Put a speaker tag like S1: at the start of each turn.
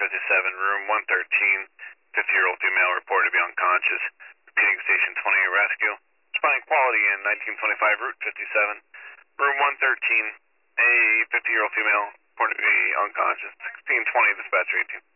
S1: room 113, 50-year-old female reported to be unconscious. Repeating station 20 rescue. Responding quality in 1925 Route 57, room 113, a 50-year-old female reported to be unconscious. 1620 dispatcher 18.